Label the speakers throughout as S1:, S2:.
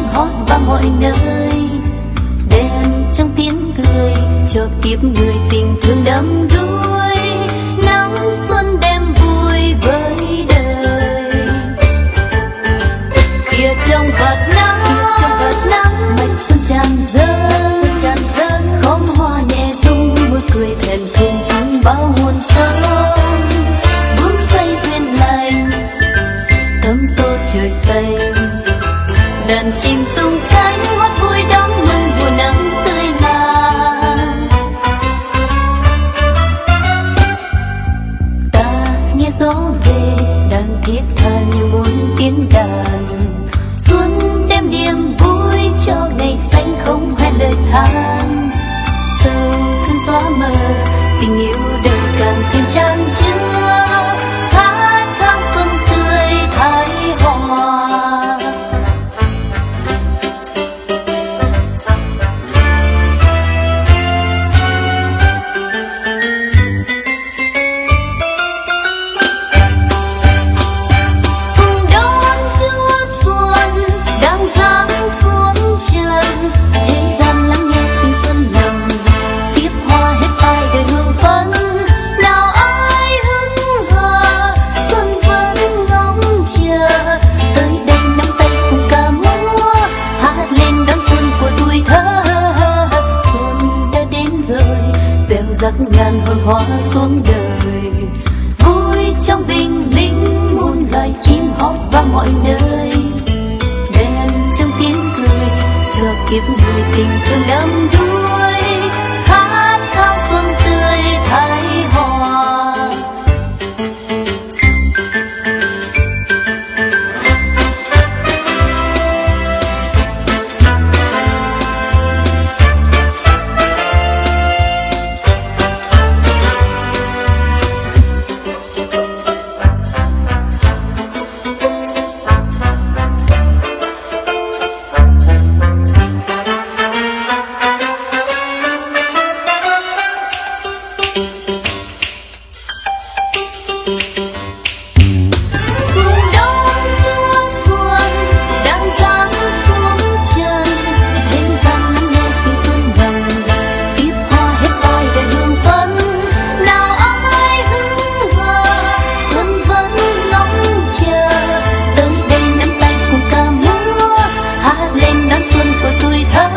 S1: hót vang mọi nơi. Đèn trong tiếng cười cho kiếp người tình thương đắm đuối. Nắng xuân đem vui với đời. Kia trong vạt nắng mạch xuân tràn dâng, khóm hoa nhẹ rung môi cười thẹn thùng bao hồn sống. Bước say duyên lành thấm tô trời xanh, đàn chim tung cánh hót vui đón mừng mùa nắng tươi mát. Ta nghe gió về đang thiết tha như muốn tiếng đàn. Xuân đem niềm vui cho ngày xanh không hai lời than. Sầu thương gió mờ tình yêu đời càng thêm chan chứa. Khát khao xuân tươi thái hòa. Cùng đón Chúa xuân đang giáng xuống trần. Thế gian lắng nghe tiếng xuân nồng, tiếp hoa hết vai đời hương phấn. Nào ai hững hờ xuân vẫn ngóng chờ. Tới đây nắm tay cùng ca múa, hát lên đón xuân của tuổi thơ. Xuân đã đến rồi, gieo rắc ngàn hồn hoa xuống đời. Vui trong bình minh muôn loài chim hót vang mọi nơi. Đèn trong tiếng cười cho kiếp người tình thương đắm đuối. Khát khao xuân tươi thái hòa. Cùng đón Chúa xuân đang giáng xuống trần. Thế gian lắng nghe tiếng xuân nồng, tiếp hoa hết vai đời hương phấn. Nào ai hững hờ xuân vẫn ngóng chờ. Tới đây nắm tay cùng ca múa, hát lên đón xuân của tuổi thơ.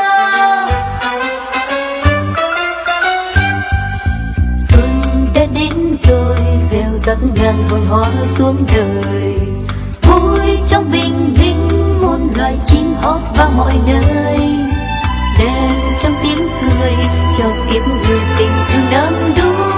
S1: Xuân đã đến rồi, gieo rắc ngàn hồn hoa xuống đời. Vui trong bình minh muôn loài chim hót vang mọi nơi. Đèn trong tiếng cười cho kiếp người tình thương đắm đuối.